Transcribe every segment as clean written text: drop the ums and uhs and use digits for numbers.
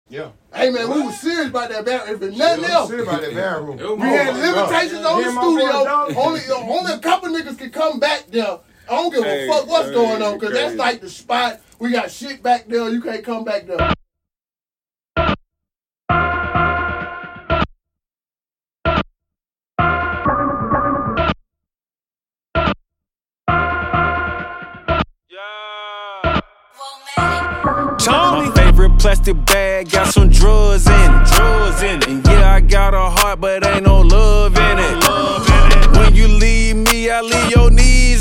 Yeah. Hey man, we was serious about that bathroom. If nothing else, serious about that bathroom. We had limitations on the studio. Only a couple niggas can come back there. I don't give a fuck what's going on, cause that's like the spot. We got shit back there. You can't come back there. My favorite plastic bag got some drugs in it. And yeah, I got a heart, but ain't no love in it. When you leave me, I leave your knees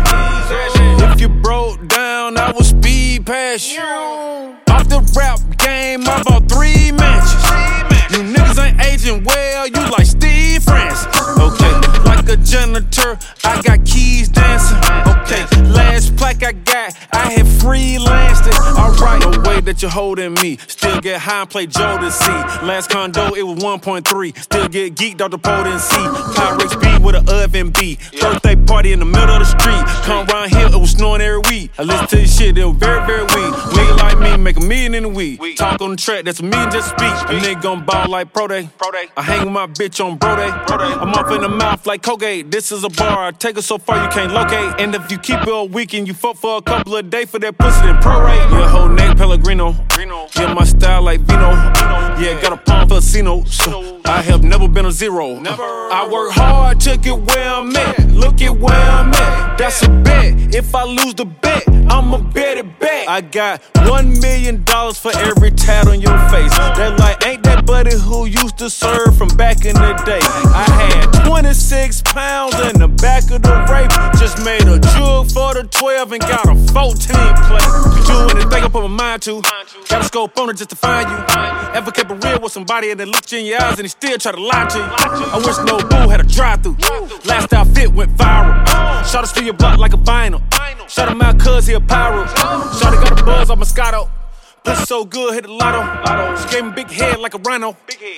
ashy. If you broke down, I will speed past you. Off the rap game, I bought 3 mansions. You niggas ain't aging well, you like Steve Francis. Okay, like a janitor, I got keys dancing. Okay, last plaque I got, I had freelanced it. Alright, no way that you're holding me. Still get high and play Jodeci. Last condo, it was 1.3. Still get geeked off the potency. Pyrex B with an oven B. Birthday party in the middle of the street. Come round here, it was snowing every week. I listen to this shit, it was very, very weak. Nigga like me, make $1 million in a week. Talk on the track, that's $1 million just speak. A nigga gon' ball like Pro Day. I hang with my bitch on Bro Day. I'm off in the mouth like Colgate. This is a bar, I take it so far you can't locate. And if you keep it all weekend, you fuck for a couple of days for that pussy, then prorate. Your whole neck Pellegrino. Yeah, my style like Vino. Yeah, got a palm for Casino. I have never been a zero. I work hard, took it where I'm at. Look at where I'm at. That's a bet. If I lose the bet, I'ma bet it back. I got $1 million for every tat on your face. That like, ain't that buddy who used to serve from back in the day? I had 26 pounds in the back of the rape. Just made a jug for the 12 and got a 14 plate. Do anything I put my mind to. Got a scope on it just to find you. Ever kept it real with somebody and they looked you in your eyes and they still try to lie to you. I wish no boo had a drive-through. Last outfit went viral. Shot us through your block like a vinyl. Shout him out cuz he a pyro. Shawty got a buzz on Moscato. Pussy so good, hit the lotto. She gave me big head like a rhino.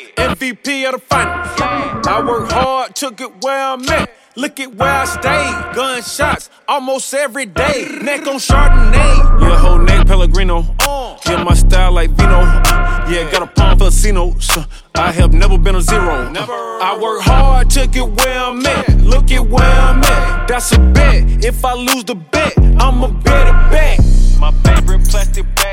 MVP of the finals. I work hard, took it where I'm at. Look at where I stayed. Gunshots almost every day. Neck on Chardonnay. Yeah, whole neck Pellegrino. Yeah, my style like Vino. Yeah, got a palm for Casino. I have never been a zero. I work hard, took it where I'm at. Look at where I'm at. That's a bet. If I lose the bet, I'ma bet it back. My favorite plastic bag.